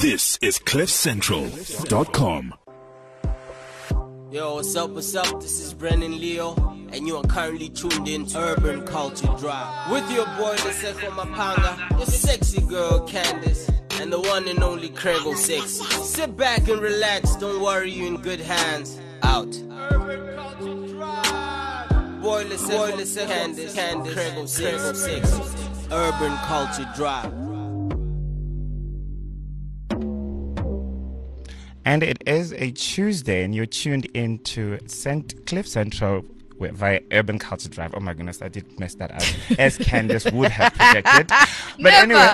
This is CliffCentral.com. Yo, what's up, what's up? This is Brennan Leo, and you are currently tuned in to Urban Culture Drive. With your boy, the Seko Mapanga, your sexy girl, Candace, and the one and only Crego Sexy. Sit back and relax, don't worry, you in good hands. Out. Urban Culture Drive. Boy, the Seko, Candace, Crego Sexy. Urban Culture Drive. And it is a Tuesday, and you're tuned into Cliff Central via Urban Culture Drive. Oh my goodness, I did mess that up, as Candace would have projected. But never.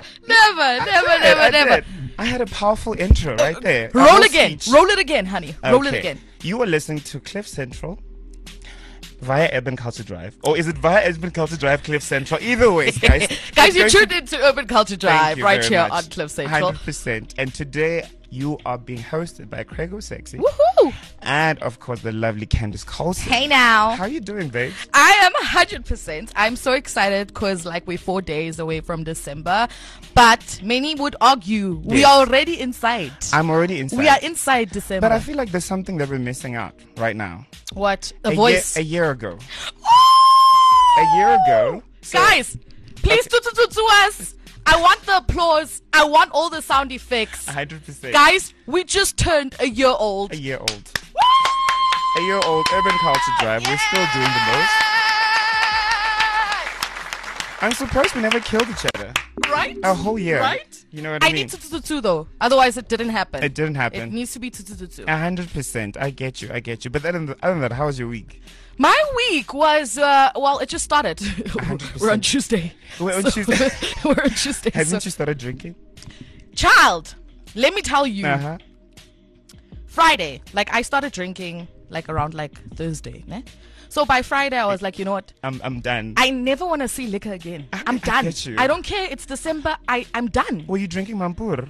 I had a powerful intro right there. Roll again. Roll it again, honey. Roll it again. You are listening to Cliff Central via Urban Culture Drive. Or is it via Urban Culture Drive, Cliff Central? Either way, guys. Guys, you tuned into Urban Culture Drive right here much. on Cliff Central. 100%. And today, you are being hosted by Crego Sexy. Woohoo! And, of course, the lovely Candace Colson. Hey now. How are you doing, babe? I am 100%. I'm so excited because, we're 4 days away from December. But many would argue we are already inside. I'm already inside. We are inside December. But I feel like there's something that we're missing out right now. What? A voice? A year ago. Ooh! A year ago. Guys, please do us. I want the applause. I want all the sound effects. 100%. Guys, we just turned a year old. A year old. Woo! A year old Urban Culture Drive. We're still doing the most. I'm surprised we never killed each other. Right? A whole year. Right? You know what I mean? I need 222 though. Otherwise, it didn't happen. It didn't happen. It needs to be 222. 100%. I get you. But other than that, how was your week? My week was, it just started. 100%. We're on Tuesday. We're on Tuesday. We're on Tuesday. Haven't you started drinking? Child, let me tell you. Uh-huh. Friday, I started drinking around Thursday. Ne? So by Friday, I was like, you know what? I'm done. I never want to see liquor again. I'm done. I get you. I don't care. It's December. I'm done. Were you drinking Mampur?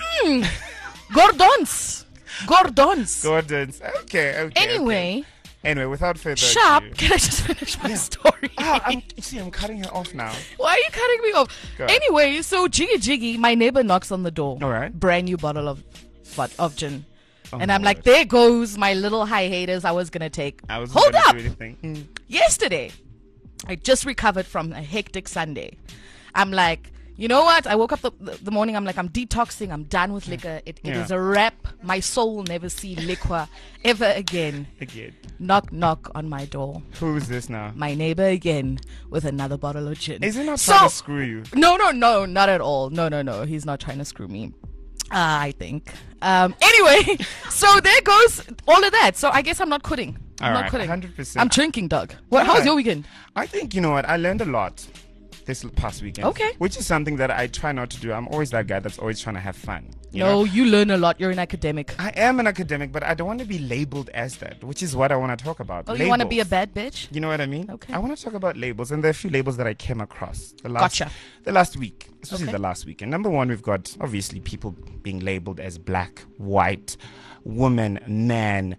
Gordons. Gordons. Okay. Anyway, without further Sharp, ado. can I just finish my story? I'm cutting her off now. Why are you cutting me off? Go. Anyway, so Jiggy, my neighbor knocks on the door. All right. Brand new bottle of gin. Oh, and I'm like, there goes my little high haters I was going to take. Hold up. Yesterday, I just recovered from a hectic Sunday. I'm like, you know what? I woke up the morning. I'm like, I'm detoxing. I'm done with liquor. It is a wrap. My soul will never see liquor ever again. Knock, knock on my door. Who is this now? My neighbor again with another bottle of gin. Is he not trying to screw you? No, not at all. No. He's not trying to screw me. I think. Anyway, so there goes all of that. So I guess I'm not quitting. I'm not quitting. 100%. I'm drinking, Doug. How was your weekend? I think, you know what? I learned a lot this past weekend. Okay. Which is something that I try not to do. I'm always that guy that's always trying to have fun. You learn a lot. You're an academic. I am an academic, but I don't want to be labeled as that, which is what I want to talk about. Oh, you want to be a bad bitch? You know what I mean? Okay. I want to talk about labels, and there are a few labels that I came across the last week, especially the last week. And number one, we've got, obviously, people being labeled as black, white, woman, man,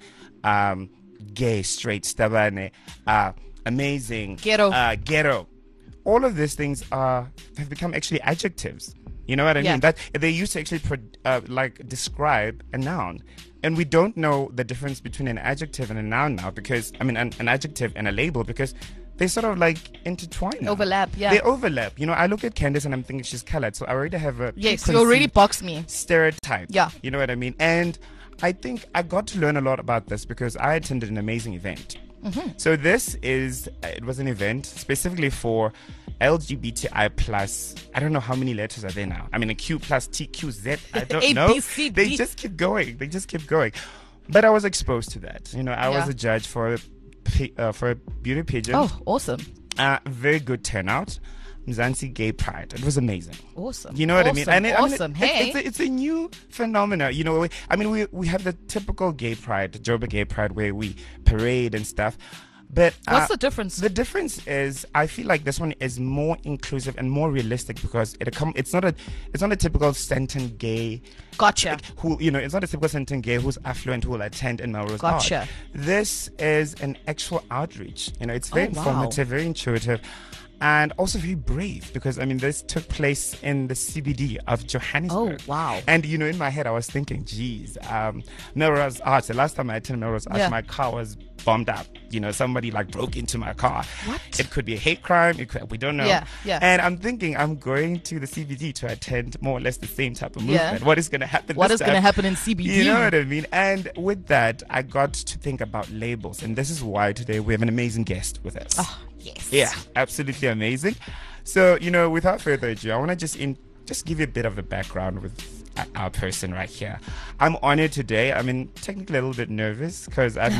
gay, straight, stabane, amazing, ghetto. All of these things have become actually adjectives. You know what I mean? That they used to actually describe a noun, and we don't know the difference between an adjective and a noun now, because an adjective and a label, because they sort of intertwine now. Overlap. Yeah, they overlap. I look at Candace and I'm thinking she's colored, so I already have a you already boxed me stereotype. Yeah, you know what I mean? And I think I got to learn a lot about this because I attended an amazing event. Mm-hmm. So it was an event specifically for LGBTI plus. I don't know how many letters are there now. A Q plus T Q Z. I don't know. They just keep going. But I was exposed to that. I was a judge for a beauty pageant. Oh, awesome! Very good turnout. Mzansi Gay Pride. It was amazing. Awesome. You know what I mean? And it's a new phenomenon. We have the typical gay pride, Joburg Gay Pride, where we parade and stuff. But what's the difference? The difference is, I feel like this one is more inclusive and more realistic because it's not a typical Senton gay. Gotcha. It's not a typical Senton gay who's affluent who will attend in Melrose Gotcha. Art. This is an actual outreach. It's very informative, very intuitive. and also very brave, because I mean this took place in the CBD of Johannesburg. Oh wow! And you know, in my head I was thinking, geez, Melrose Arch. The last time I attended Melrose Arch, my car was bombed up. You know, somebody like broke into my car. What? It could be a hate crime. We don't know. Yeah. And I'm thinking I'm going to the CBD to attend more or less the same type of movement. Yeah. What is going to happen? What is going to happen in CBD? You know what I mean? And with that, I got to think about labels, and this is why today we have an amazing guest with us. Oh, yes. Yeah, absolutely amazing. So, you know, without further ado, I want to just give you a bit of a background with our person right here. I'm honored today. I mean, technically a little bit nervous because I've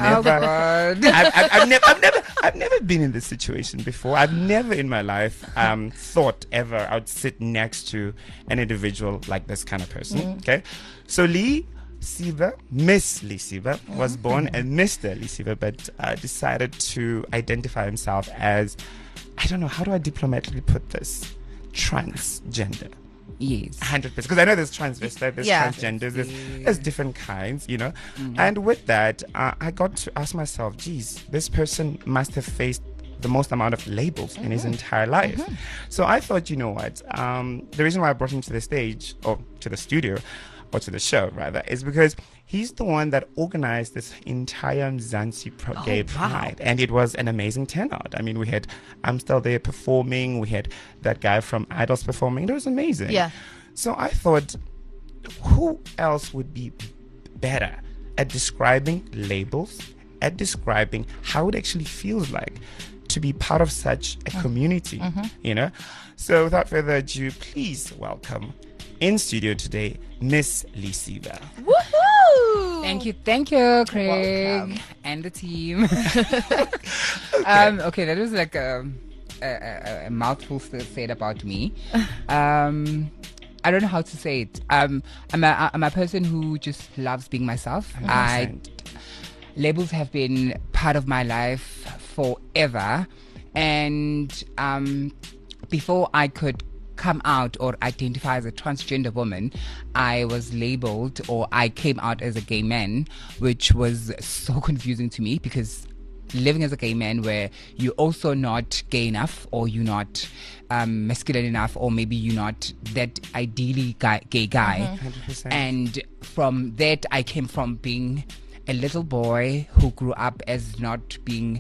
never been in this situation before. I've never in my life thought ever I would sit next to an individual like this kind of person. Okay, so Lee Siva, Miss Lee Siva, was born as Mr. Lee Siva, but decided to identify himself as, I don't know, how do I diplomatically put this? Transgender. Yes. 100%. Because I know there's transvestite, there's transgenders, there's different kinds, you know. And with that, I got to ask myself, geez, this person must have faced the most amount of labels in his entire life. So I thought, you know what, the reason why I brought him to the stage, or to the studio, or to the show rather, is because he's the one that organized this entire Mzansi Gay Pride, and it was an amazing turnout. I mean, we had Amstel there performing, we had that guy from Idols performing. It was amazing. Yeah. So I thought, who else would be better at describing labels, at describing how it actually feels like to be part of such a community, you know? So without further ado, please welcome in studio today, Miss Lee Siva. Woohoo! Thank you, Craig, and the team. Okay, that was like a mouthful said about me. I don't know how to say it. I'm a person who just loves being myself. Labels have been part of my life forever, and before I could come out or identify as a transgender woman, I was labeled, or I came out as a gay man, which was so confusing to me, because living as a gay man where you're also not gay enough, or you're not masculine enough, or maybe you're not that ideally gay guy. 100%. And from that, I came from being a little boy who grew up as not being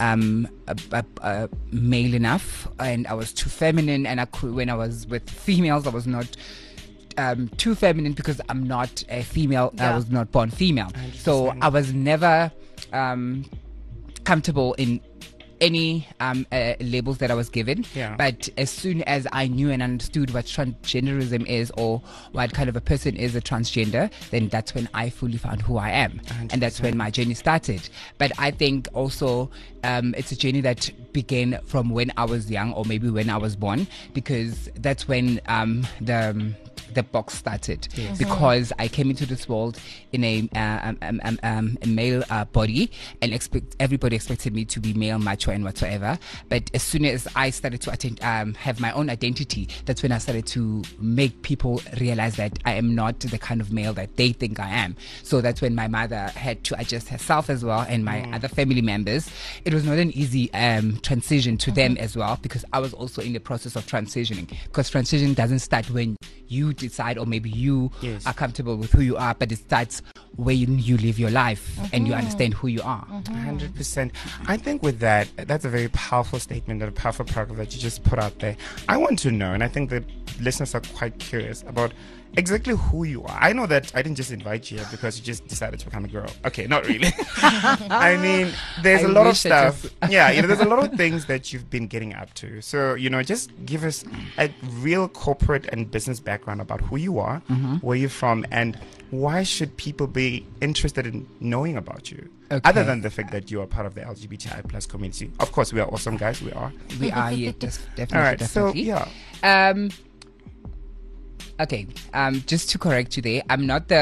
male enough, and I was too feminine, and when I was with females I was not too feminine because I'm not a female. I was not born female. 100%. So I was never comfortable in any labels that I was given. But as soon as I knew and understood what transgenderism is, or what kind of a person is a transgender, then that's when I fully found who I am. 100%. And that's when my journey started. But I think also it's a journey that began from when I was young, or maybe when I was born, because that's when the box started. Yes. Because I came into this world in a male body, and everybody expected me to be male, macho, and whatsoever. But as soon as I started to have my own identity, that's when I started to make people realize that I am not the kind of male that they think I am. So that's when my mother had to adjust herself as well, and my other family members. It was not an easy transition to them as well, because I was also in the process of transitioning, because transition doesn't start when you decide, or maybe you are comfortable with who you are, but it starts when you live your life and you understand who you are. 100%. I think with that's a very powerful statement and a powerful paragraph that you just put out there. I want to know, and I think the listeners are quite curious about exactly who you are. I know that I didn't just invite you here because you just decided to become a girl. Okay, not really. I mean, there's a lot of stuff. Yeah, you know, there's a lot of things that you've been getting up to. So, you know, just give us a real corporate and business background about who you are, where you're from, and why should people be interested in knowing about you? Okay. Other than the fact that you are part of the LGBTI plus community. Of course, we are awesome, guys. We are. Yeah, definitely. All right, definitely. So, yeah. Okay, just to correct you there, I'm not the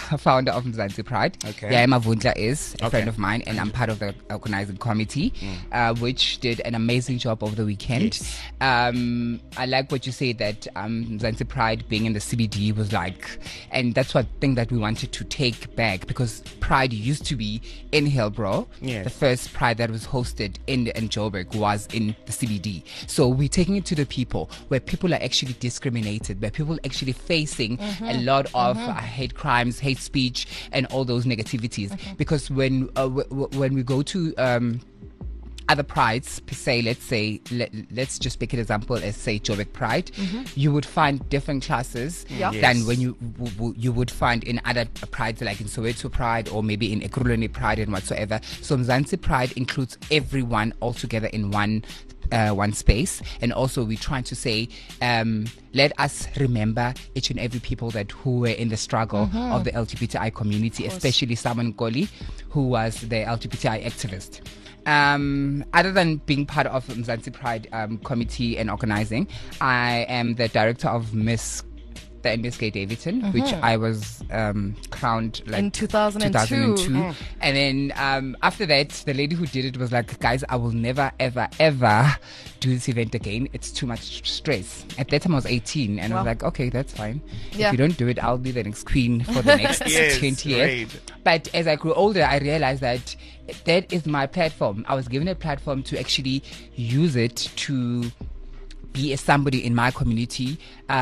founder of Mzansi Pride. Okay. Yaima Vundla is a friend of mine, and I'm part of the organizing committee, which did an amazing job over the weekend. Yes. I like what you say that Mzansi Pride being in the CBD was like, and that's one thing that we wanted to take back, because Pride used to be in Hillbrow. Yes. The first Pride that was hosted in Joburg was in the CBD. So we're taking it to the people, where people are actually discriminated, where people are actually facing a lot of hate crimes, hate speech, and all those negativities. Because when we go to other prides per se, let's just pick an example as say Joburg Pride, you would find different classes than when you would find in other prides, like in Soweto Pride or maybe in Ekurhuleni Pride and whatsoever. So Mzansi Pride includes everyone all together in one space. And also we're trying to say, let us remember each and every people who were in the struggle of the LGBTI community, especially Simon Goli, who was the LGBTI activist. Other than being part of Mzansi Pride committee and organizing, I am the director of the NBSK Davidson, which I was crowned like in 2002. And then after that, the lady who did it was like, guys, I will never ever ever do this event again. It's too much stress. At that time I was 18, and I was like, okay, that's fine. If you don't do it, I'll be the next queen for the next 20 years. Right. But as I grew older, I realized that is my platform. I was given a platform to actually use it to be somebody in my community,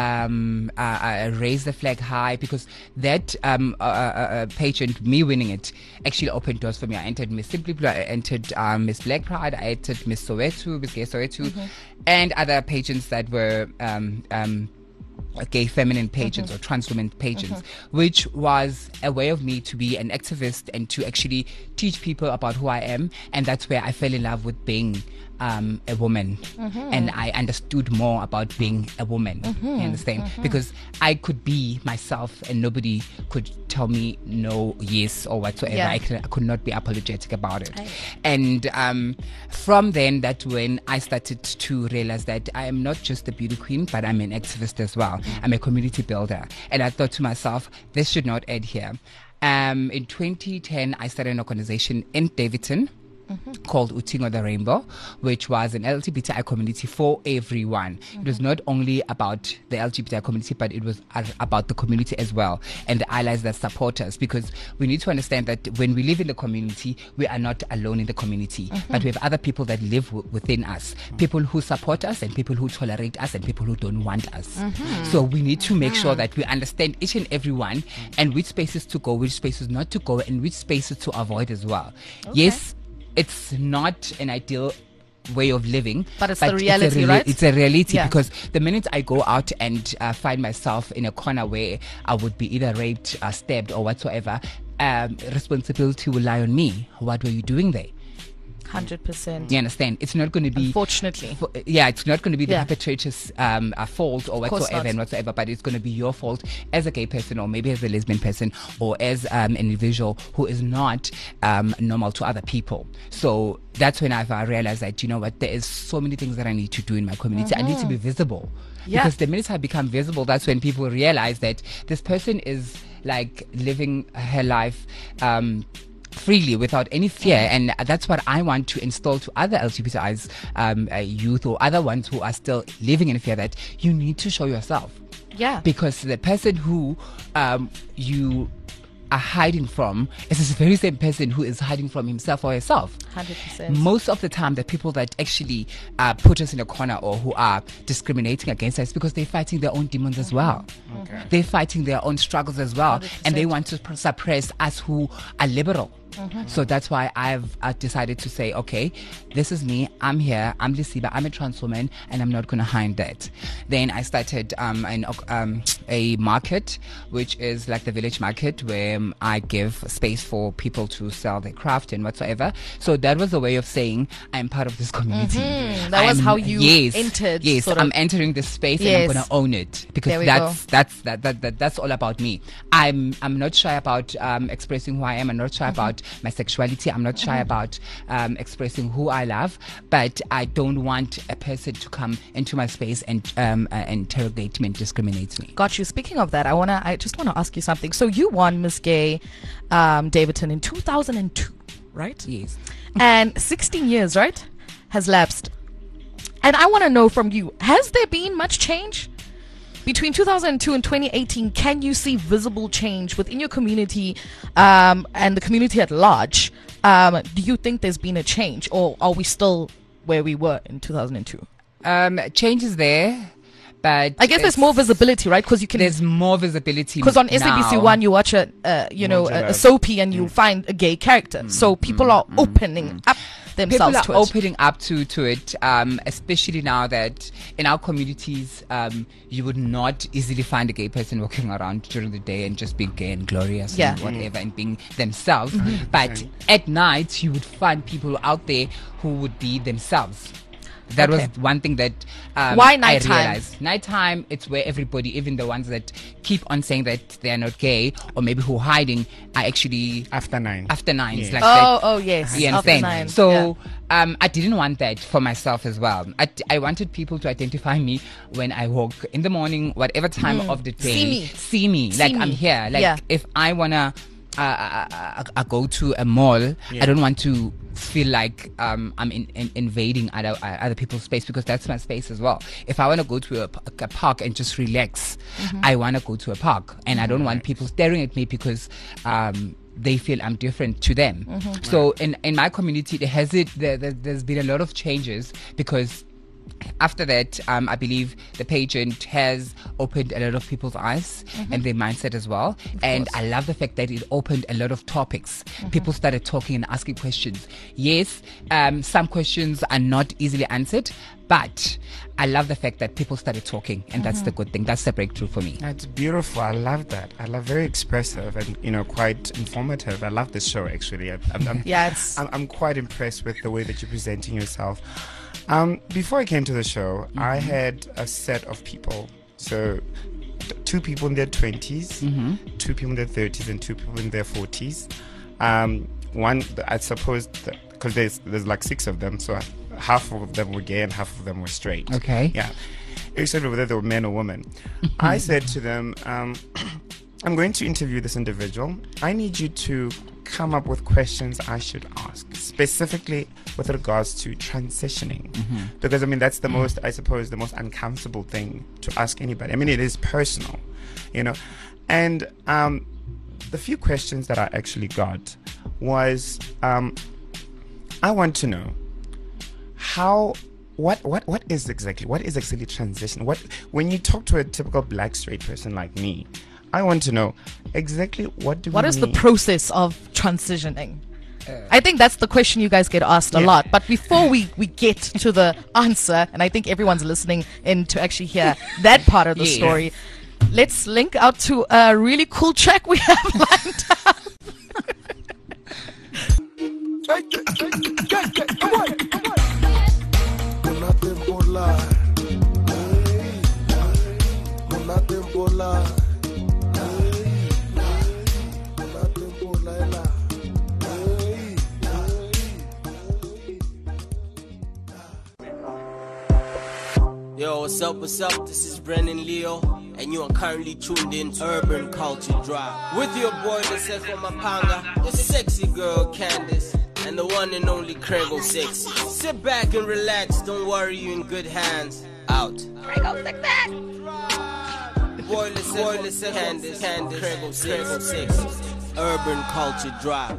raise the flag high, because that pageant, me winning it, actually opened doors for me. I entered Miss Simply Blue, I entered Miss Black Pride, I entered Miss Soweto, Miss Gay Soweto, and other pageants that were gay feminine pageants or trans women pageants, which was a way of me to be an activist and to actually teach people about who I am. And that's where I fell in love with being a woman, and I understood more about being a woman. You understand? Because I could be myself and nobody could tell me no, yes, or whatsoever. I could not be apologetic about it. And from then, that's when I started to realize that I am not just a beauty queen, but I'm an activist as well. I'm a community builder. And I thought to myself, this should not end here. In 2010, I started an organization in Davidson called Utingo the Rainbow, which was an LGBTI community for everyone. It was not only about the LGBTI community, but it was about the community as well, and the allies that support us, because we need to understand that when we live in the community, we are not alone in the community, but we have other people that live within us, people who support us and people who tolerate us and people who don't want us. So we need to make sure that we understand each and every one, and which spaces to go, which spaces not to go, and which spaces to avoid as well. Yes, it's not an ideal way of living, but it's the reality, right? It's a reality, because the minute I go out and find myself in a corner where I would be either raped, stabbed, or whatsoever, responsibility will lie on me. What were you doing there? 100%. You understand? It's not going to be, unfortunately, it's not going to be the perpetrator's fault or whatsoever and whatsoever, but it's going to be your fault as a gay person, or maybe as a lesbian person, or as an individual who is not normal to other people. So that's when I've realized that, you know what, there is so many things that I need to do in my community. I need to be visible, because the minute I become visible, that's when people realize that this person is like living her life freely without any fear. And that's what I want to install to other LGBTI's youth or other ones who are still living in fear, that you need to show yourself. Because the person who you are hiding from is this very same person who is hiding from himself or herself. 100%. Most of the time, the people that actually put us in a corner or who are discriminating against us, because they're fighting their own demons as well. They're fighting their own struggles as well. 100%. And they want to suppress us who are liberal. So that's why I've decided to say, okay, this is me. I'm here. I'm Lisiba. I'm a trans woman, and I'm not going to hide that. Then I started a market, which is like the village market, where I give space for people to sell their craft and whatsoever. So that was a way of saying I'm part of this community. That was how you entered. Yes, I'm entering this space, and I'm going to own it, because that's all about me. I'm not shy about expressing who I am. I'm not shy about my sexuality. I'm not shy about expressing who I love, but I don't want a person to come into my space and interrogate me and discriminate me. Got you. Speaking of that, I just want to ask you something. So you won Miss Gay Davidson in 2002, right? Yes. And 16 years, right, has lapsed. And I want to know from you, has there been much change between 2002 and 2018? Can you see visible change within your community and the community at large? Do you think there's been a change, or are we still where we were in 2002? Change is there. But I guess there's more visibility, right? Because there's more visibility. Because on SABC One, you watch a soapy and you find a gay character, so people are opening up themselves. People are opening up to it, especially now that in our communities, you would not easily find a gay person walking around during the day and just being gay and glorious and whatever and being themselves. But at night, you would find people out there who would be themselves. That was one thing that why nighttime? I realized. Nighttime, it's where everybody, even the ones that keep on saying that they're not gay or maybe who are hiding, are actually after 9. After 9, yes. Like that. Oh yes. You understand? So I didn't want that for myself as well. I wanted people to identify me when I walk in the morning, whatever time of the day. See me. Like I'm here. Like if I wanna I go to a mall, I don't want to feel like I'm invading other people's space, because that's my space as well. If I want to go to a park and just relax, I want to go to a park, and I don't want people staring at me because they feel I'm different to them. So in my community, there's been a lot of changes, because after that, I believe the pageant has opened a lot of people's eyes and their mindset as well. And I love the fact that it opened a lot of topics. People started talking and asking questions. Yes, some questions are not easily answered, but I love the fact that people started talking, and that's the good thing. That's the breakthrough for me. That's beautiful. I love that. I love very expressive and quite informative. I love this show actually. I'm quite impressed with the way that you're presenting yourself. Before I came to the show, I had a set of people. So 2 people in their 20s, 2 people in their 30s, and 2 people in their 40s. One, I suppose, because there's like 6 of them, so half of them were gay and half of them were straight. Okay. Yeah. Except whether they were men or women. I said to them, I'm going to interview this individual. I need you to come up with questions I should ask, specifically with regards to transitioning, because that's the most, I suppose, the most uncomfortable thing to ask anybody. It is personal, and the few questions that I actually got was, I want to know what is exactly transition? When you talk to a typical black straight person like me, I want to know exactly what is the process of transitioning. I think that's the question you guys get asked a lot. But before we get to the answer, and I think everyone's listening in to actually hear that part of the story, let's link out to a really cool track we have lined up. Yo, what's up, This is Brennan Leo, and you are currently tuned in to Urban Culture Drive. With your boy, the Seko Mapanga, the sexy girl, Candice, and the one and only Crego Sexy. Sit back and relax, don't worry, you're in good hands. Out. Crego Sexy. Boy, the Seko Candice, Crego Sexy. Urban Culture Drive.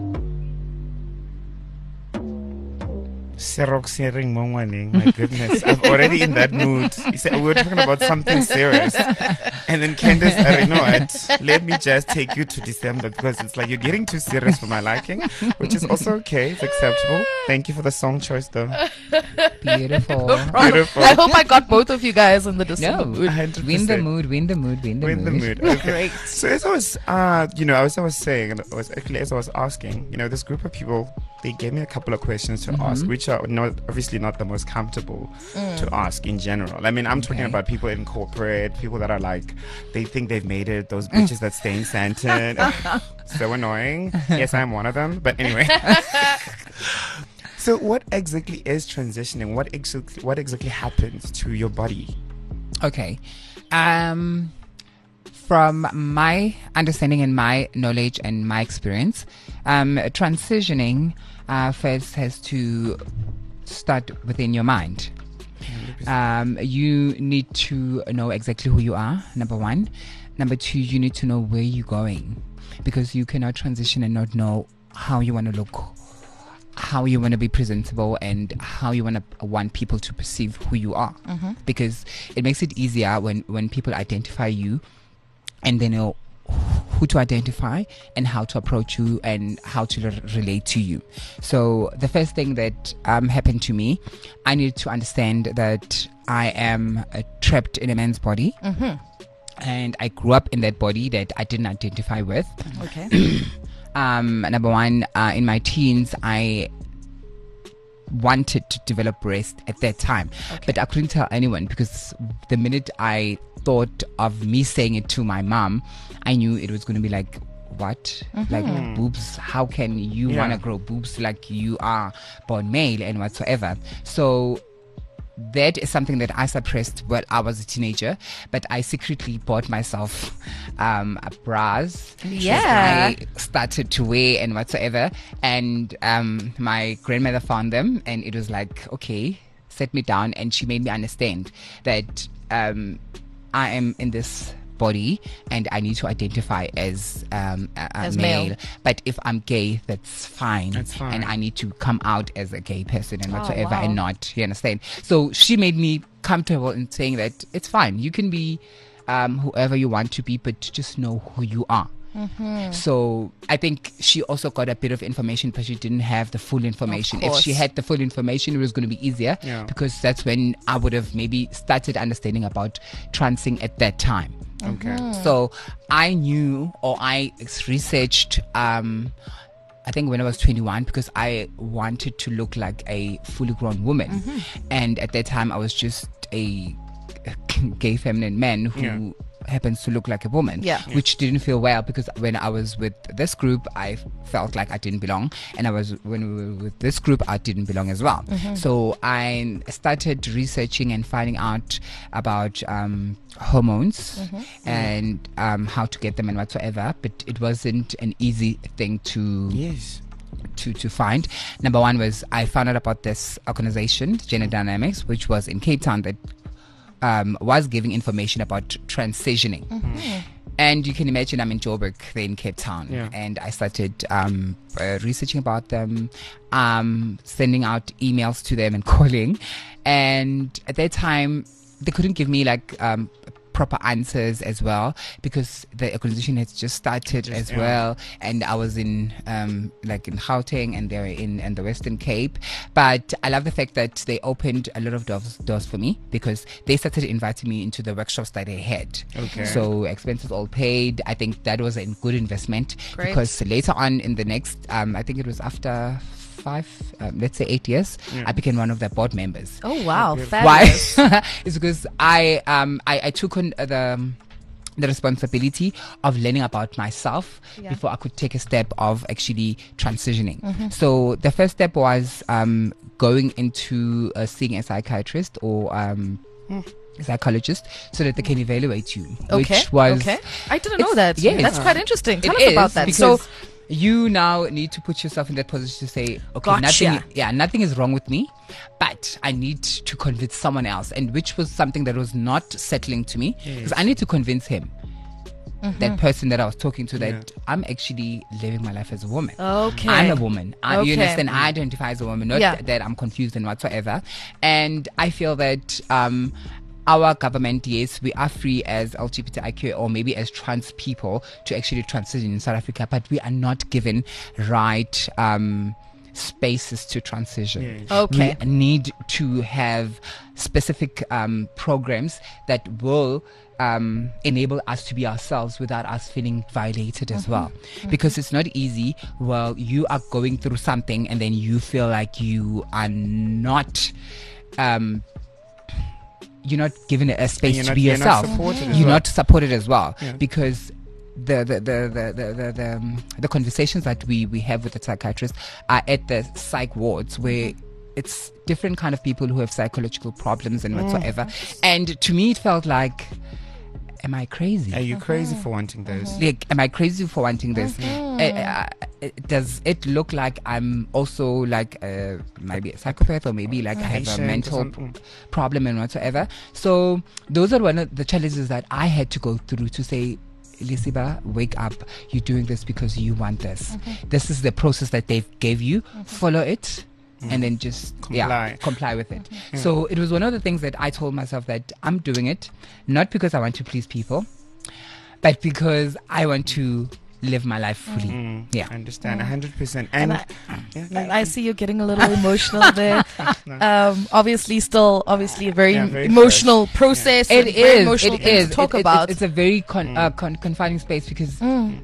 My goodness, I'm already in that mood. You said we were talking about something serious, and then Candice, I know it. Let me just take you to December, because it's like you're getting too serious for my liking, which is also okay. It's acceptable. Thank you for the song choice, though. Beautiful. No Beautiful. I hope I got both of you guys in the December mood. 100%. Win the mood. Okay. Great. So as I was, as I was saying, and as I was asking, this group of people they gave me a couple of questions to ask, which are obviously not the most comfortable to ask in general. I mean, I'm talking about people in corporate, people that are like, they think they've made it, those bitches that stay in Sandton. So annoying. Yes, I'm one of them. But anyway. So what exactly is transitioning? What exactly happens to your body? Okay. From my understanding and my knowledge and my experience, transitioning first has to start within your mind. You need to know exactly who you are, number one. Number two, you need to know where you're going, because you cannot transition and not know how you want to look, how you want to be presentable, and how you want people to perceive who you are. Because it makes it easier when people identify you and they know who to identify and how to approach you and how to relate to you. So the first thing that happened to me, I needed to understand that I am trapped in a man's body. And I grew up in that body that I didn't identify with. Okay. Number one, in my teens, I wanted to develop breast at that time, but I couldn't tell anyone, because the minute I thought of me saying it to my mom, I knew it was going to be like, what? Like, boobs? How can you want to grow boobs like you are born male and whatsoever? So that is something that I suppressed while I was a teenager, but I secretly bought myself bras. Yeah. I started to wear and whatsoever, and my grandmother found them, and it was like, okay, set me down, and she made me understand that I am in this body and I need to identify as male. But if I'm gay, that's fine. And I need to come out as a gay person and whatsoever, and not, you understand? So she made me comfortable in saying that it's fine. You can be whoever you want to be, but just know who you are. So I think she also got a bit of information, but she didn't have the full information. If she had the full information, it was going to be easier, because that's when I would have maybe started understanding about transing at that time. Okay. So I knew, or I researched, I think when I was 21, because I wanted to look like a fully grown woman. And at that time I was just a gay feminine man who happens to look like a woman, which didn't feel well, because when I was with this group I felt like I didn't belong, and when we were with this group I didn't belong as well. So I started researching and finding out about hormones and how to get them and whatsoever, but it wasn't an easy thing to find. Number one was I found out about this organization, Gender Dynamics, which was in Cape Town, that was giving information about transitioning. And you can imagine I'm in Joburg, they're in Cape Town. And I started researching about them, sending out emails to them and calling. And at that time, they couldn't give me like proper answers as well, because the organization had just started as well, and I was in like in Gauteng and they're in the Western Cape. But I love the fact that they opened a lot of doors for me, because they started inviting me into the workshops that they had. So expenses all paid. I think that was a good investment. Great. Because later on in the next I think it was after let's say 8 years, I became one of their board members. Oh wow. Why? It's because I took on the responsibility of learning about myself before I could take a step of actually transitioning. So the first step was going into seeing a psychiatrist or a psychologist, so that they can evaluate you. Which was I didn't know that. That's quite interesting. Tell us about that. So you now need to put yourself in that position to say, okay, nothing is wrong with me, but I need to convince someone else, and which was something that was not settling to me, because I need to convince him, that person that I was talking to, that I'm actually living my life as a woman. I'm a woman. You understand? I identify as a woman, not that I'm confused and whatsoever. And I feel that our government, yes, we are free as LGBTIQ or maybe as trans people to actually transition in South Africa, but we are not given right spaces to transition. We need to have specific programs that will enable us to be ourselves without us feeling violated as well. Because it's not easy. Well, you are going through something and then you feel like you are not you're not given a space to be yourself. You're not supported as well. Because the conversations that we have with the psychiatrist are at the psych wards where it's different kind of people who have psychological problems and whatsoever. And to me, it felt like, am I crazy? Are you crazy for wanting those? Like, am I crazy for wanting this? Does it look like I'm also like maybe a psychopath, or maybe like I have a mental problem and whatsoever? So those are one of the challenges that I had to go through to say, Lisiba, wake up. You're doing this because you want this. This is the process that they gave you. Follow it. And then just comply with it. So it was one of the things that I told myself that I'm doing it not because I want to please people, but because I want to live my life fully. I understand 100%. And I see you getting a little emotional there. Obviously a very emotional process. It is. Emotional it is. To talk about. It's a very confining space because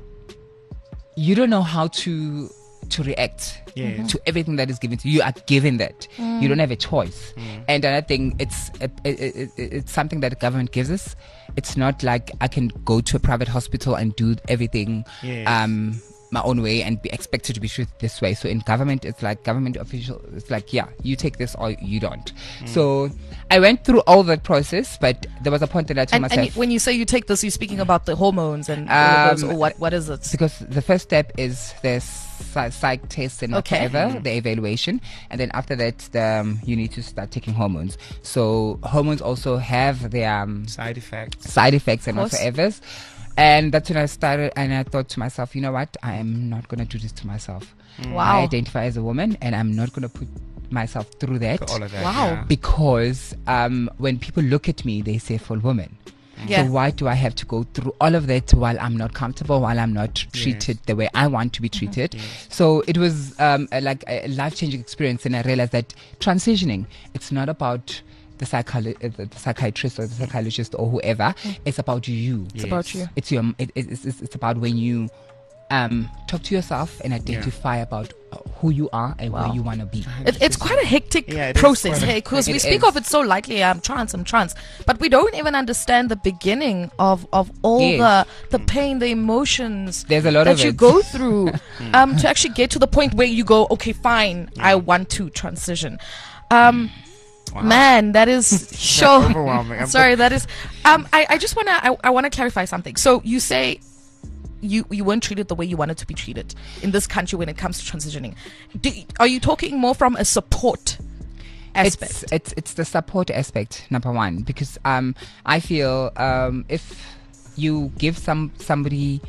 you don't know how to react to everything that is given to you. You are given that. You don't have a choice. And I think it's something that the government gives us. It's not like I can go to a private hospital and do everything my own way and be expected to be treated this way. So in government, it's like government official. It's like, you take this or you don't. So I went through all that process, but there was a point that I told myself. And when you say you take this, you're speaking about the hormones and all of those, or what is it? Because the first step is this psych test and whatever, the evaluation, and then after that you need to start taking hormones. So hormones also have their side effects and whatsoever. And that's when I started, and I thought to myself, you know what, I am not going to do this to myself. I identify as a woman, and I'm not going to put myself through that. All of that because when people look at me, they say full woman. So why do I have to go through all of that while I'm not comfortable, while I'm not treated the way I want to be treated? So it was like a life-changing experience, and I realized that transitioning, it's not about the psychiatrist or the psychologist or whoever. It's about you. It's about you. It's about when you talk to yourself and identify about who you are and where you want to be. It's quite a hectic process, because we speak of it so lightly. I'm trans, but we don't even understand the beginning of all the pain, the emotions. There's a lot that of you go through to actually get to the point where you go, okay, fine, I want to transition. Man, that is so overwhelming. Sorry, that is. I just wanna clarify something. So you say you weren't treated the way you wanted to be treated in this country when it comes to transitioning. Are you talking more from a support aspect? It's the support aspect, number one, because I feel if you give somebody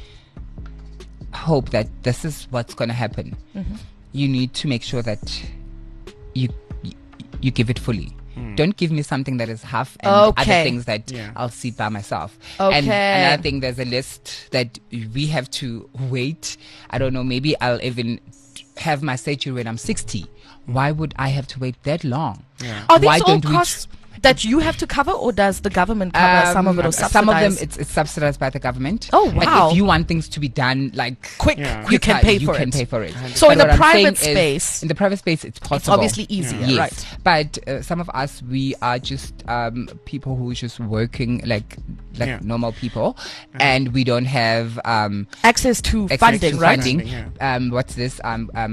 hope that this is what's going to happen, you need to make sure that you give it fully. Don't give me something that is half and other things that I'll see by myself. And another thing, there's a list that we have to wait. I don't know, maybe I'll even have my surgery when I'm 60. Why would I have to wait that long? Are these all costs that you have to cover, or does the government cover some of it, or subsidize? Some of them it's subsidized by the government. Oh, wow. But if you want things to be done like quick, you can pay for it. So but in the private space, it's possible. It's obviously easier, right? But some of us, we are just people who are just working like normal people, and we don't have access to funding, right? What's this?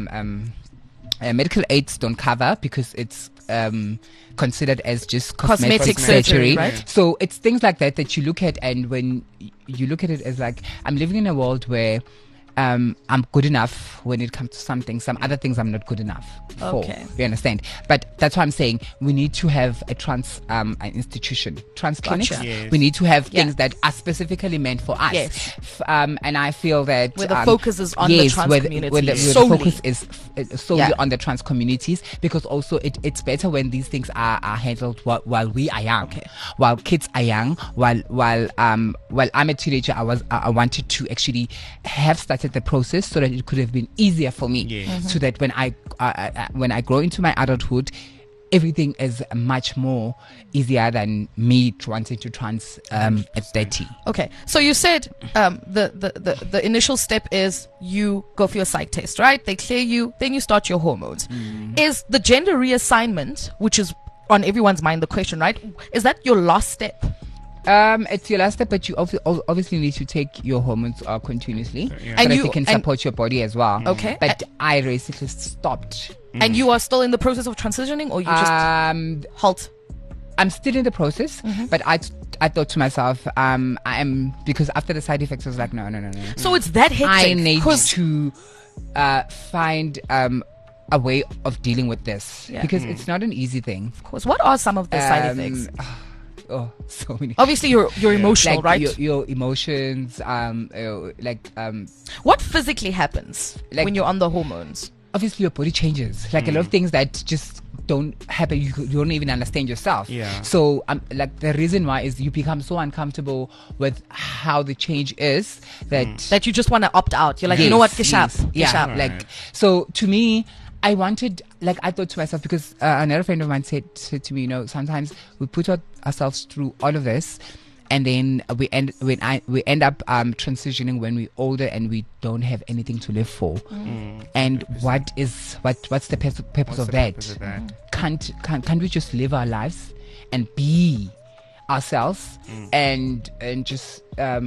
Medical aids don't cover because it's considered as just cosmetic surgery. Right? So it's things like that you look at, and when you look at it as like, I'm living in a world where I'm good enough when it comes to something. Some other things I'm not good enough for. You understand? But that's why I'm saying we need to have a trans institution, trans clinics. We need to have things that are specifically meant for us. And I feel that where the focus is on the trans community. Where the focus is solely on the trans communities, because also it's better when these things are handled while we are young, while kids are young, while I'm a teenager. I wanted to actually have started the process so that it could have been easier for me, so that when I grow into my adulthood, everything is much more easier than me wanting to trans at 30. Okay, so you said the initial step is you go for your psych test, right? They clear you, then you start your hormones. Is the gender reassignment, which is on everyone's mind, the question, right? Is that your last step? It's your last step, but you obviously need to take your hormones continuously, so that you can support your body as well. Okay, but I basically stopped. And you are still in the process of transitioning, or you just halt? I'm still in the process, but I thought to myself, because after the side effects, I was like, no. So it's that hectic. I need to find a way of dealing with this, because it's not an easy thing. Of course. What are some of the side effects? Oh, so many. Obviously, you're emotional, like right? Your emotions, what physically happens when you're on the hormones? Obviously, your body changes. Like a lot of things that just don't happen. You don't even understand yourself. Yeah. So, like the reason why is you become so uncomfortable with how the change is that you just want to opt out. You're like, you know what, Kishap. Yeah. Like, so to me, I thought to myself, because another friend of mine said to me, sometimes we put ourselves through all of this, and then we end up transitioning when we're older and we don't have anything to live for. And what's the purpose of that? Can't we just live our lives and be ourselves and just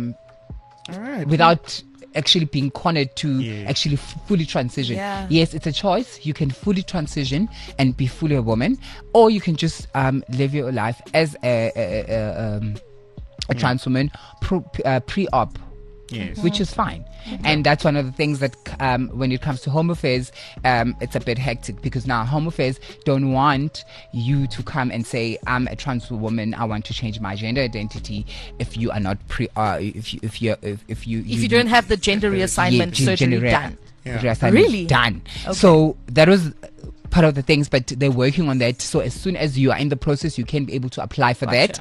without actually being cornered to actually fully transition? Yes, it's a choice. You can fully transition and be fully a woman, or you can just live your life as a trans woman pre-op, which is fine. And that's one of the things that when it comes to Home Affairs, it's a bit hectic, because now Home Affairs don't want you to come and say, I'm a trans woman, I want to change my gender identity, if you are not if you don't have the gender reassignment surgery done. Really done. Okay. So that was part of the things, but they're working on that. So as soon as you are in the process, you can be able to apply for that.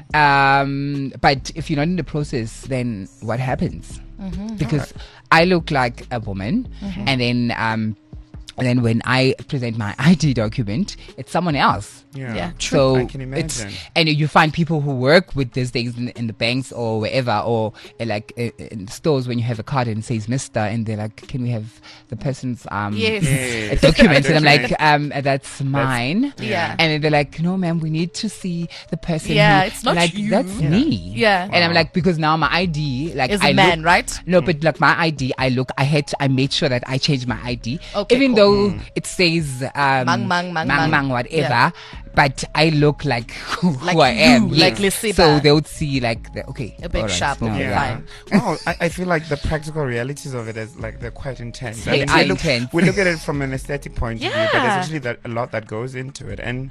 But if you're not in the process, then what happens? Because I look like a woman, and then when I present my ID document, it's someone else. Yeah, true. So I can imagine. And you find people who work with these things in the banks or wherever, or like in stores, when you have a card and it says Mr., and they're like, can we have the person's document? And I'm like, that's mine. And then they're like, no, ma'am, we need to see the person. It's not like, you. That's me. And I'm like, because now my ID, like, is a man, right? No, but like my ID, I made sure that I changed my ID, even though it says mang, whatever, but I look like who I am. Like Lisiba. So they would see like, a bit sharp. Fine. Well, I feel like the practical realities of it is like they're quite intense. They are intense. We look at it from an aesthetic point of view, but there's actually a lot that goes into it. And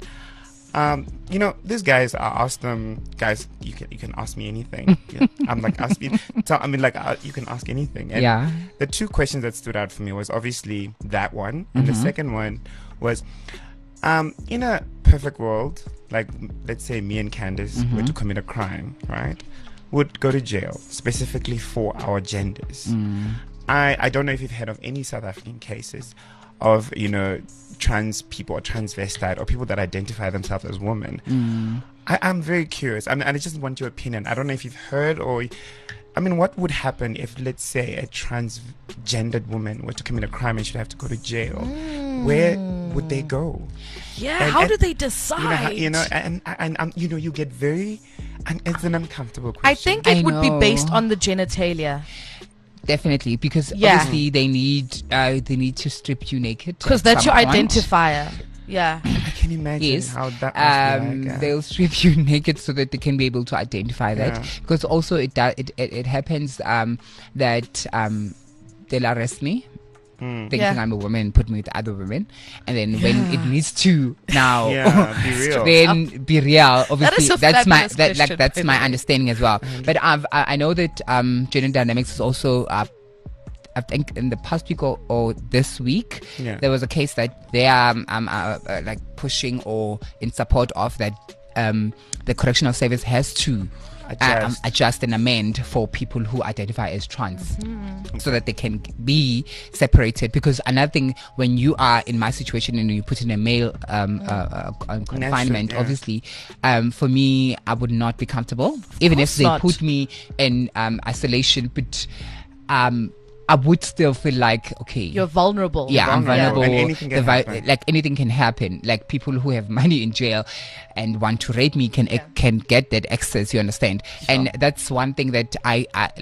these guys, I asked them, guys, you can ask me anything. I'm like, you can ask anything. And the two questions that stood out for me was obviously that one, and the second one was, in a perfect world, like let's say me and Candice were to commit a crime, right? Would go to jail specifically for our genders. I don't know if you've heard of any South African cases of trans people or transvestite or people that identify themselves as women. I'm very curious. I just want your opinion. I don't know if you've heard what would happen if, let's say, a transgendered woman were to commit a crime and should have to go to jail? Where would they go? How do they decide? You get very, and it's an uncomfortable question. I think it would be based on the genitalia. Definitely, because obviously they need to strip you naked, because that's your identifier. I can imagine how that must be like. They'll strip you naked so that they can be able to identify that. Because also it happens that they'll arrest me thinking I'm a woman and put me with other women, and then when it needs to now be real, obviously that's my understanding as well. But I know that Gender Dynamics is also I think in the past week or this week, there was a case that they are like pushing or in support of, that the correctional service has to adjust and amend for people who identify as trans, so that they can be separated. Because another thing, when you are in my situation and you put in a male confinement, obviously, for me, I would not be comfortable, even if they put me in isolation. But I would still feel like, okay, you're vulnerable. Yeah, I'm vulnerable. And anything can happen. Like anything can happen. Like people who have money in jail and want to rape me can get that access. You understand? Sure. And that's one thing that I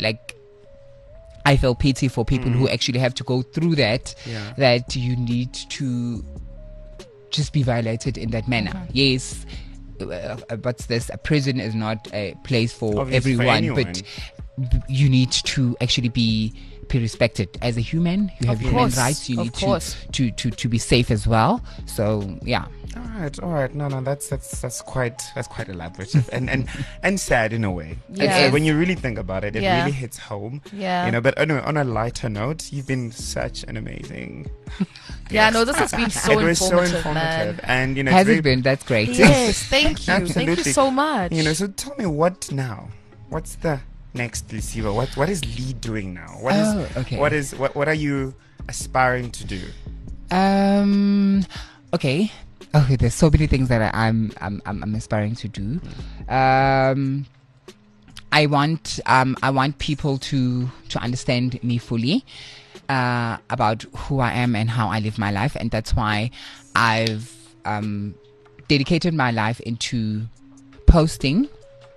feel pity for people who actually have to go through that. Yeah. That you need to just be violated in that manner. Yes. But a prison is not a place for everyone, but you need to actually be respected as a human. You have human rights. You need to be safe as well. So yeah. All right. No, that's quite elaborate and sad in a way. Yeah. When you really think about it, it really hits home. Yeah. But anyway, on a lighter note, you've been such an amazing. Yeah, no, this has been so informative, man. And has it been? That's great. Yes, thank you. Absolutely. Thank you so much. So tell me, what now? What's the next, Lisiwe? What is Lee doing now? What are you aspiring to do? Okay, there's so many things that I'm aspiring to do. I want people to understand me fully, about who I am and how I live my life, and that's why I've dedicated my life into posting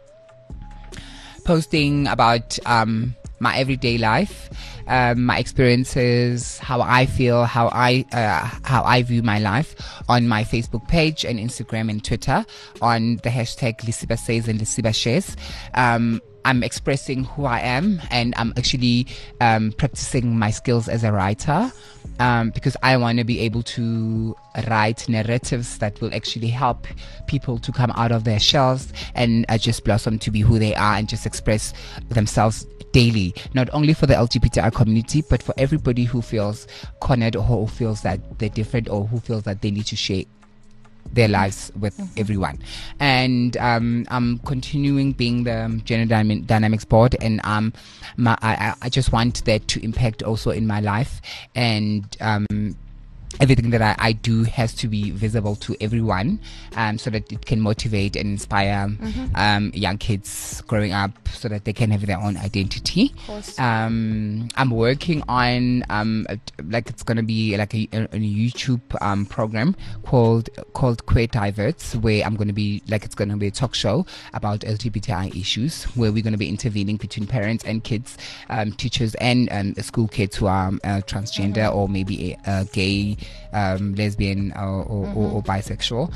about my everyday life, my experiences, how I feel, how I view my life on my Facebook page and Instagram and Twitter on the hashtag Lisiba Says and Lisiba Shares. I'm expressing who I am, and I'm actually practicing my skills as a writer, because I want to be able to write narratives that will actually help people to come out of their shells and just blossom to be who they are and just express themselves daily, not only for the LGBTI community, but for everybody who feels cornered or who feels that they're different or who feels that they need to share their lives with everyone. And I'm continuing being the Gender Dynamics Board, and I just want that to impact also in my life, and everything that I do has to be visible to everyone, so that it can motivate and inspire young kids growing up, so that they can have their own identity. I'm working on it's gonna be like a YouTube program called Queer Diverts, where I'm gonna be it's gonna be a talk show about LGBTI issues, where we're gonna be intervening between parents and kids, teachers and school kids who are transgender or maybe gay, lesbian or bisexual.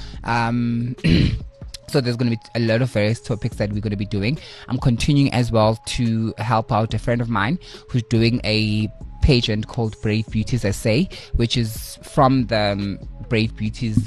So there's going to be a lot of various topics that we're going to be doing. I'm continuing as well to help out a friend of mine who's doing a pageant called Brave Beauties SA, which is from the Brave Beauties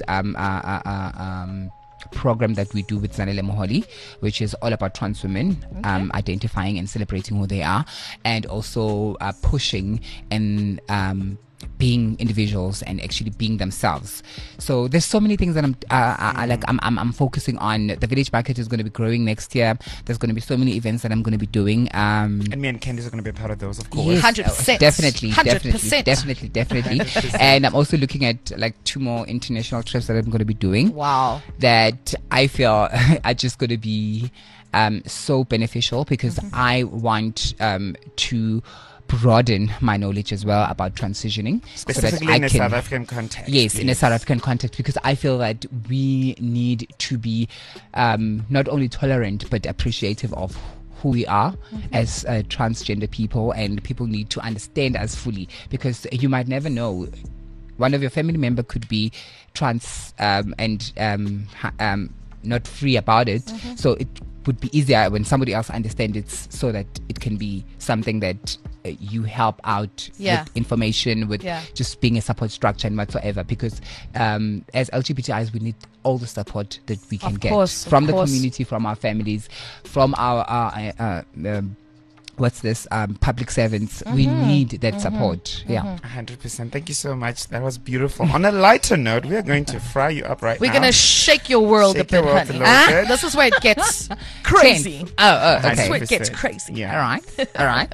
program that we do with Zanele Moholi, which is all about trans women, identifying and celebrating who they are, and also pushing and being individuals and actually being themselves. So there's so many things that I'm focusing on. The village market is going to be growing next year. There's going to be so many events that I'm going to be doing. And me and Candice are going to be a part of those, of course. Yes, 100%. Definitely. 100%. And I'm also looking at 2 more international trips that I'm going to be doing. Wow. That I feel are just going to be so beneficial, because I want to broaden my knowledge as well about transitioning, specifically in a South African context. Yes, in a South African context, because I feel that we need to be not only tolerant but appreciative of who we are as transgender people, and people need to understand us fully, because you might never know. One of your family member could be trans and not free about it, so it would be easier when somebody else understands it, so that it can be something that you help out with information, with just being a support structure and whatsoever, because as LGBTIs we need all the support that we can get from the community, from our families, from our what's this public servants, we need that support. 100%. Thank you so much. That was beautiful. On a lighter note, we are going to fry you up right now. We're going to shake your world a bit, honey. This is where it gets crazy. Okay. This is where it gets crazy. Yeah. All right.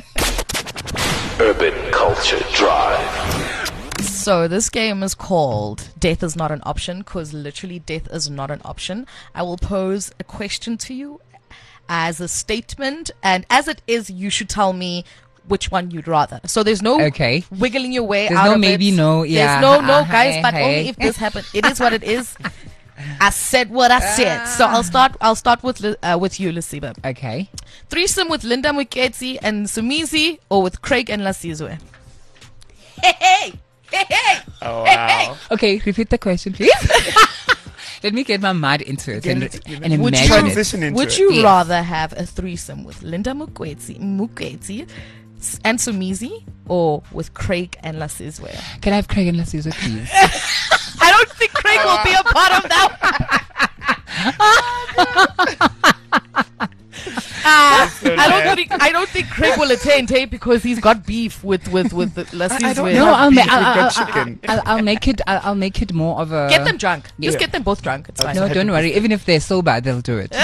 Urban Culture Drive. So this game is called Death is Not an Option, because literally death is not an option. I will pose a question to you as a statement, and as it is, you should tell me which one you'd rather. So there's no wiggling your way out of it. There's no, guys, but only if this happened. It is what it is. I said what I said. So I'll start with you, Lesiba. Okay. Threesome with Linda Muketsi and Somizi, or with Craig and Lasizwe? Hey. Oh, wow. Okay, repeat the question, please. Let me get my mind into it and imagine it. Would you rather have a threesome with Linda Muketsi and Somizi, or with Craig and Lasizwe? Can I have Craig and Lasizwe, please? I don't think Craig will be a part of that. I don't think Craig will attend, hey, because he's got beef with Lasizwe. No, I'll make it more of a. Get them drunk. Just get them both drunk. It's fine. No, don't worry. Even if they're sober, they'll do it.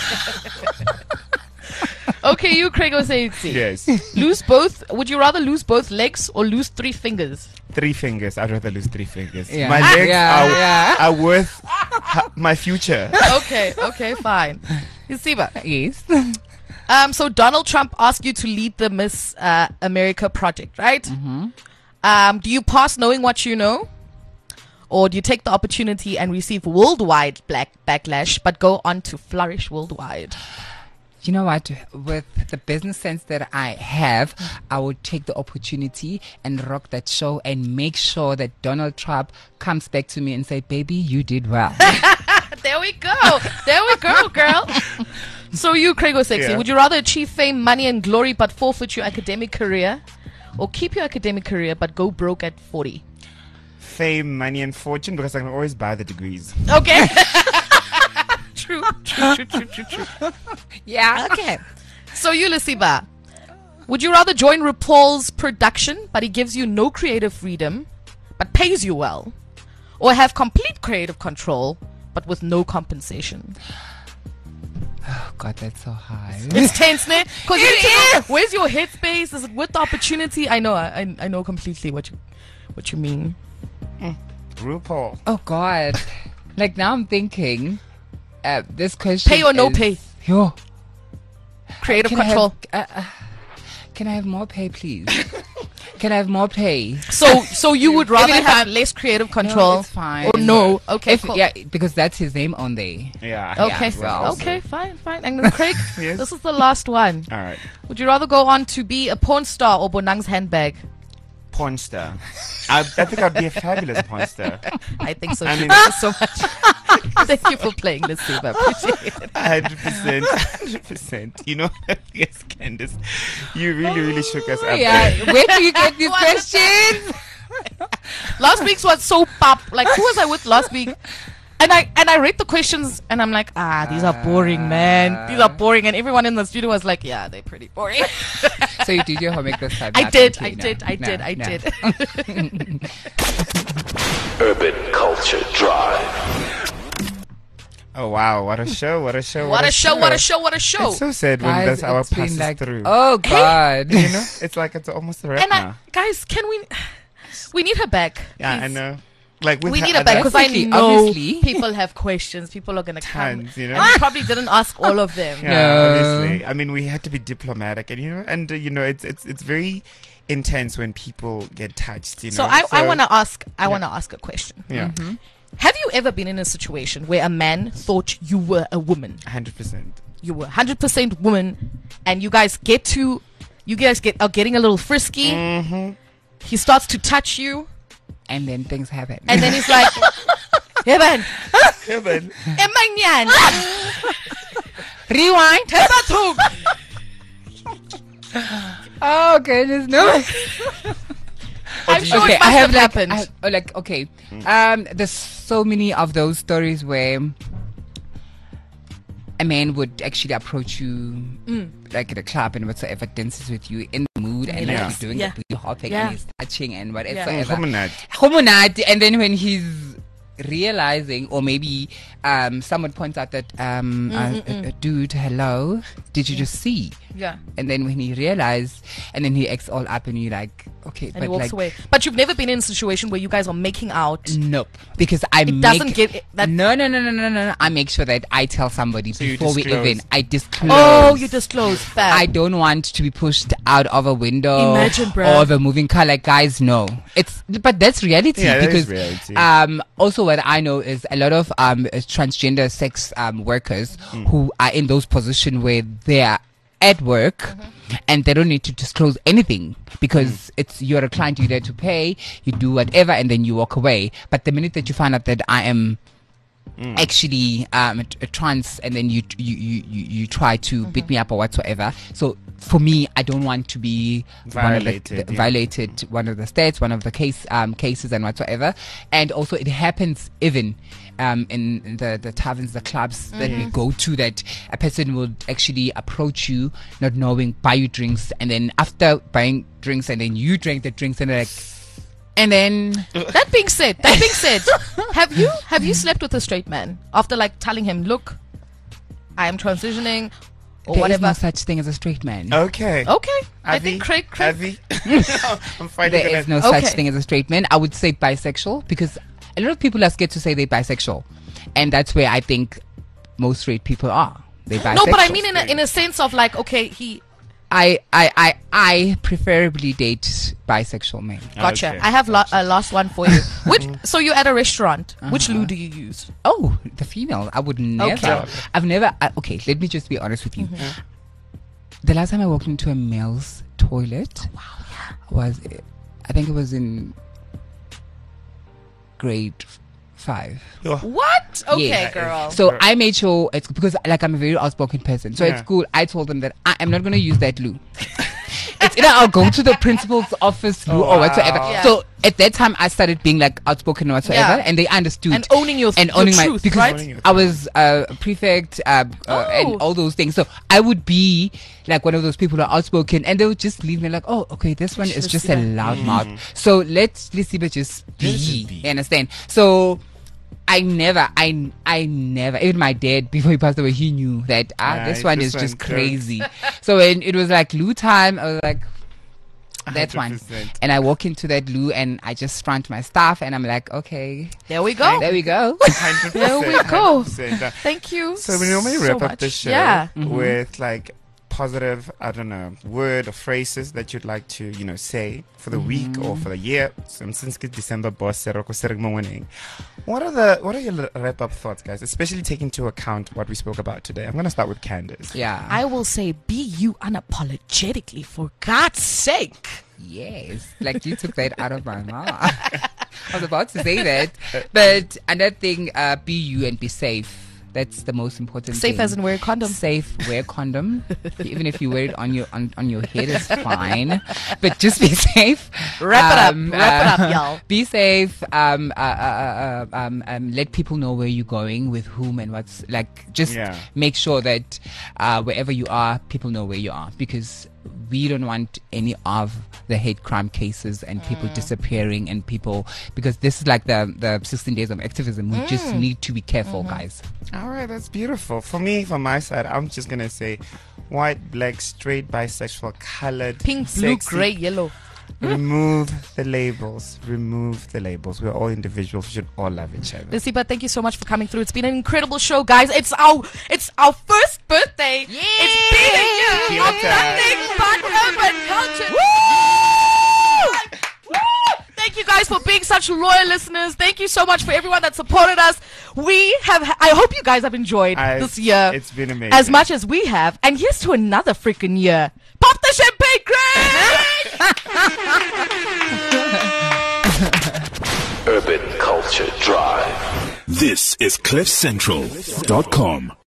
Okay, you, Craig, will say yes. Lose both. Would you rather lose both legs or lose 3 fingers? 3 fingers. I'd rather lose 3 fingers. Yeah. My legs are worth my future. Okay, fine. You see that? Yes. So Donald Trump asked you to lead the Miss America project, right? Do you pass knowing what you know? Or do you take the opportunity and receive worldwide backlash, but go on to flourish worldwide? You know what? With the business sense that I have, I would take the opportunity and rock that show and make sure that Donald Trump comes back to me and say, baby, you did well. There we go, girl. So you, Craig Sexy, would you rather achieve fame, money, and glory but forfeit your academic career, or keep your academic career but go broke at 40? Fame, money, and fortune, because I can always buy the degrees. Okay. True. Yeah. Okay. So you, Lesiba, would you rather join RuPaul's production, but he gives you no creative freedom, but pays you well, or have complete creative control, but with no compensation? Oh God, that's so high. It's tense, ne? Because where's your headspace? Is it with the opportunity? I know completely what you mean. RuPaul. Oh God, like now I'm thinking, this question: pay or no pay? Yo, creative control. Can I have more pay, please? Can I have more pay? So you would rather have less creative control? No, it's fine. Or no? Okay, cool. Yeah, because that's his name on there. Yeah. Okay. Yeah, okay. Fine. And then Craig, yes. This is the last one. All right. Would you rather go on to be a porn star or Bonang's handbag? Porn star. I think I'd be a fabulous porn star. I think so. Thank you so much. Thank you for playing this game. I appreciate it. 100%. You know, yes, Candice, you really shook us up. Yeah. Where do you get these questions? Last week's was so pop. Like, who was I with last week? And I read the questions and I'm like, these are boring, man. These are boring. And everyone in the studio was like, yeah, they're pretty boring. So you did your homework this time? I did. I did. Urban Culture Drive. Oh wow, what a show. What a show. It's so sad when that's our passes through. Oh God. You know, it's like it's almost a wrap now. Guys, we need her back. Yeah, please. I know. Like we need her back because I know people have questions. People are gonna come. You know? And we probably didn't ask all of them. Yeah, obviously. I mean, we had to be diplomatic, and it's very intense when people get touched. You know. So I want to ask a question. Yeah. Mm-hmm. Have you ever been in a situation where a man thought you were a woman? 100%. You were 100% woman, and you guys are getting a little frisky. Mm-hmm. He starts to touch you. And then things happen. And then he's like, Heaven. Rewind. Oh goodness, no. I'm sure it must have happened. There's so many of those stories where a man would actually approach you like at a club and whatsoever, dances with you in the mood and like he's doing the booty hopping and he's touching and whatever. Homonad. And then when he's realizing, or maybe someone points out that dude, hello, did you just see? And then when he realized, and then he acts all up and you're like, okay, and but he walks like, away. But you've never been in a situation where you guys are making out? Nope, because I no, I make sure that I tell somebody before we even. I disclose. Oh, you disclose that. I don't want to be pushed out of a window. Imagine, bro. Or of a moving car. Like, guys, no, but that's reality. Because that is reality. Also what I know is a lot of transgender sex workers who are in those positions where they are at work and they don't need to disclose anything because you're a client, you're there to pay, you do whatever and then you walk away. But the minute that you find out that I am actually a trans and then you try to beat me up or whatsoever, so for me, I don't want to be violated one of the states, one of the cases and whatsoever. And also it happens even in the taverns, the clubs that we go to, that a person would actually approach you not knowing, buy you drinks, and then after buying drinks and then you drink the drinks and like, and then that being said, have you slept with a straight man after like telling him, look, I am transitioning? Or there whatever. is no such thing as a straight man. Okay. I think Craig. I'm fighting. There is no such thing as a straight man. I would say bisexual, because a lot of people are scared to say they're bisexual, and that's where I think most straight people are. They're bisexual. No, but I mean in a sense of like, okay, I preferably date bisexual men. Gotcha. Okay. I have a last one for you. So you're at a restaurant. Which loo do you use? Oh, the female. I would never. Okay. I've never. Okay, let me just be honest with you. The last time I walked into a male's toilet was, I think it was in grade 5. What? Okay, girl. So I made sure, it's because like I'm a very outspoken person. So at school, I told them that I am not going to use that loo. It's either I'll go to the principal's office loo or whatsoever. Yeah. So at that time, I started being like outspoken or whatsoever, and they understood and owning your truth, because right? I was prefect and all those things. So I would be like one of those people who are outspoken, and they would just leave me like, oh, okay, this one is just a loudmouth. So let's just be. You understand? So I never, even my dad, before he passed away, he knew that this one is just crazy. So when it was like loo time, I was like, that's 100%. One. And I walk into that loo and I just front my staff and I'm like, okay. There we go. There we go. 100%, there we go. 100%. Thank you. So we normally wrap up the show Mm-hmm. with like positive, I don't know, word or phrases that you'd like to, say for the week or for the year. Since December, boss, what are your wrap-up thoughts, guys? Especially taking into account what we spoke about today. I'm going to start with Candace. Yeah. I will say, be you unapologetically, for God's sake. Yes. Like you took that out of my mouth. I was about to say that. But another thing, be you and be safe. That's the most important thing. Safe as in wear a condom. Safe, wear condom. Even if you wear it on your head, is fine. But just be safe. Wrap it up, y'all. Be safe. Let people know where you're going, with whom, and what's like. Just make sure that wherever you are, people know where you are, because we don't want any of the hate crime cases and people disappearing and people, because this is like the 16 days of activism. We just need to be careful, guys. All right, that's beautiful. For me, from my side, I'm just going to say white, black, straight, bisexual, colored, pink, sexy. blue, gray, yellow. Remove the labels. We're all individuals. We should all love each other. Lisipa, thank you so much for coming through. It's been an incredible show, guys. It's our first birthday. Yeah. It's been a year of nothing but urban culture. Woo! Thank you guys for being such loyal listeners. Thank you so much for everyone that supported us. I hope you guys have enjoyed this year. It's been amazing. As much as we have. And here's to another freaking year. Pop the champagne, Greg! Urban Culture Drive. This is CliffCentral.com.